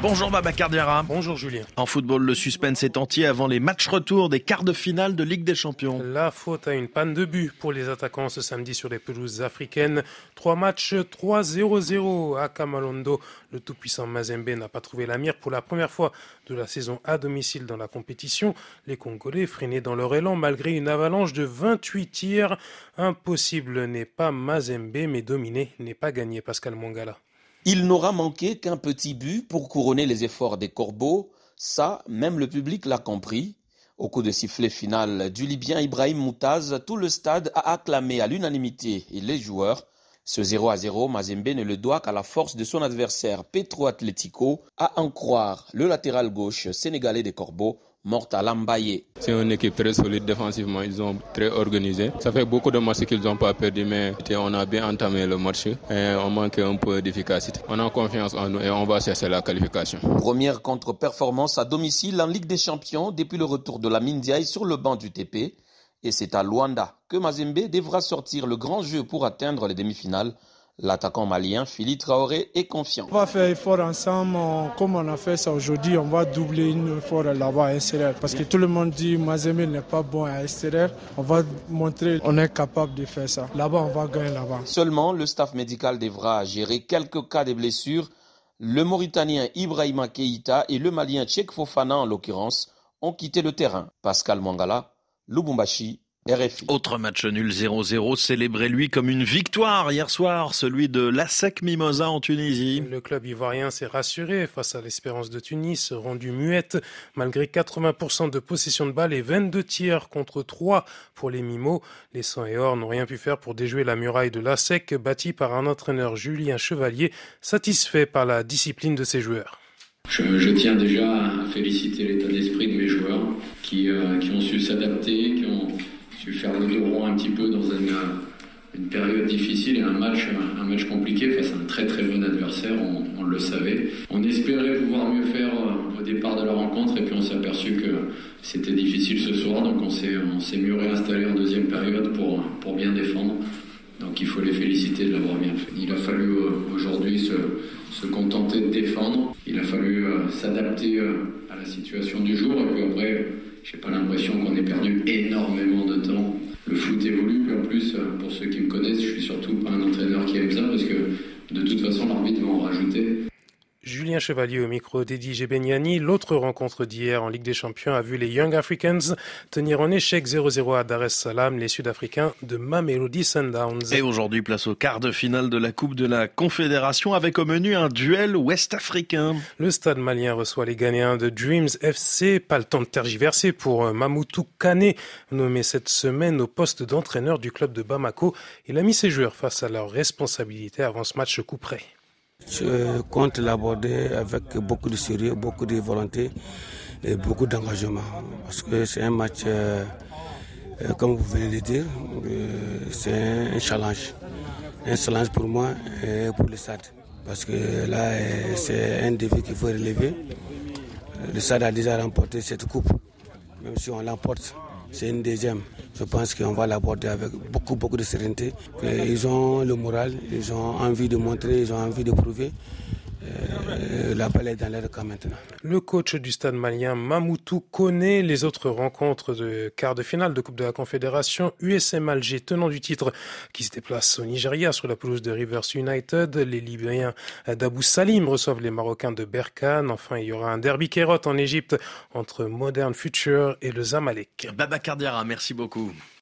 Bonjour Babacar Diarra. Bonjour Julien. En football, le suspense est entier avant les matchs retour des quarts de finale de Ligue des Champions. La faute à une panne de but pour les attaquants ce samedi sur les pelouses africaines. 3 matchs, 3-0-0 à Kamalondo. Le tout-puissant Mazembe n'a pas trouvé la mire pour la première fois de la saison à domicile dans la compétition. Les Congolais freinés dans leur élan malgré une avalanche de 28 tirs. Impossible n'est pas Mazembe, mais dominé n'est pas gagné. Pascal Mongala. Il n'aura manqué qu'un petit but pour couronner les efforts des Corbeaux. Ça, même le public l'a compris. Au coup de sifflet final du Libyen Ibrahim Moutaz, tout le stade a acclamé à l'unanimité et les joueurs. Ce 0-0, Mazembe ne le doit qu'à la force de son adversaire Petro Atlético, à en croire le latéral gauche sénégalais des Corbeaux, Mortala Mbaye. C'est une équipe très solide défensivement, ils sont très organisés. Ça fait beaucoup de matchs qu'ils n'ont pas perdu, mais on a bien entamé le match et on manque un peu d'efficacité. On a confiance en nous et on va chercher la qualification. Première contre-performance à domicile en Ligue des Champions depuis le retour de la Mindiaye sur le banc du TP. Et c'est à Luanda que Mazembe devra sortir le grand jeu pour atteindre les demi-finales. L'attaquant malien Philippe Traoré est confiant. On va faire effort ensemble, comme on a fait ça aujourd'hui, on va doubler une effort là-bas à extérieur. Parce que tout le monde dit Mazembe n'est pas bon à extérieur. On va montrer qu'on est capable de faire ça. Là-bas, on va gagner là-bas. Seulement, le staff médical devra gérer quelques cas de blessures. Le Mauritanien Ibrahima Keïta et le Malien Tchèque Fofana, en l'occurrence, ont quitté le terrain. Pascal Mangala, Lubumbashi, RFI. Autre match nul 0-0, célébré lui comme une victoire hier soir, celui de l'ASEC Mimosa en Tunisie. Le club ivoirien s'est rassuré face à l'Espérance de Tunis, rendue muette malgré 80% de possession de balle et 22 tirs contre 3 pour les Mimos. Les 100 et or n'ont rien pu faire pour déjouer la muraille de l'ASEC, bâtie par un entraîneur Julien Chevalier, satisfait par la discipline de ses joueurs. Je tiens déjà à féliciter l'état d'esprit de mes joueurs qui ont su s'adapter, qui ont su faire le dos rond un petit peu dans une période difficile et un match compliqué face à un très très bon adversaire, on le savait. On espérait pouvoir mieux faire au départ de la rencontre et puis on s'est aperçu que c'était difficile ce soir, donc on s'est mieux réinstallé en deuxième période pour bien défendre. Donc il faut les féliciter de l'avoir bien fait. Il a fallu aujourd'hui se contenter de défendre, il a fallu s'adapter à la situation du jour et puis après, j'ai pas l'impression qu'on ait perdu énormément de temps. Le foot évolue, puis en plus, pour ceux qui me connaissent, je suis surtout pas un entraîneur qui aime ça parce que de toute façon, l'arbitre va en rajouter. Julien Chevalier au micro d'Edi Gebeniani. L'autre rencontre d'hier en Ligue des Champions a vu les Young Africans tenir en échec 0-0 à Dar es Salaam, les Sud-Africains de Mamelodi Sundowns. Et aujourd'hui, place au quart de finale de la Coupe de la Confédération avec au menu un duel ouest-africain. Le stade malien reçoit les Ghanéens de Dreams FC. Pas le temps de tergiverser pour Mamoutou Kane, nommé cette semaine au poste d'entraîneur du club de Bamako. Il a mis ses joueurs face à leurs responsabilités avant ce match coup près. Je compte l'aborder avec beaucoup de sérieux, beaucoup de volonté et beaucoup d'engagement. Parce que c'est un match, comme vous venez de dire, c'est un challenge. Un challenge pour moi et pour le SAD. Parce que là, c'est un défi qu'il faut relever. Le SAD a déjà remporté cette coupe. Même si on l'emporte, c'est une deuxième. Je pense qu'on va l'aborder avec beaucoup de sérénité. Ils ont le moral, ils ont envie de montrer, ils ont envie de prouver. La balle est dans leur camp maintenant. Le coach du stade malien Mamoutou connaît les autres rencontres de quart de finale de Coupe de la Confédération. USM Alger, tenant du titre, qui se déplace au Nigeria sur la pelouse de Rivers United. Les Libyens d'Abou Salim reçoivent les Marocains de Berkane. Enfin, il y aura un derby kérote en Égypte entre Modern Future et le Zamalek. Babacar Diarra, merci beaucoup.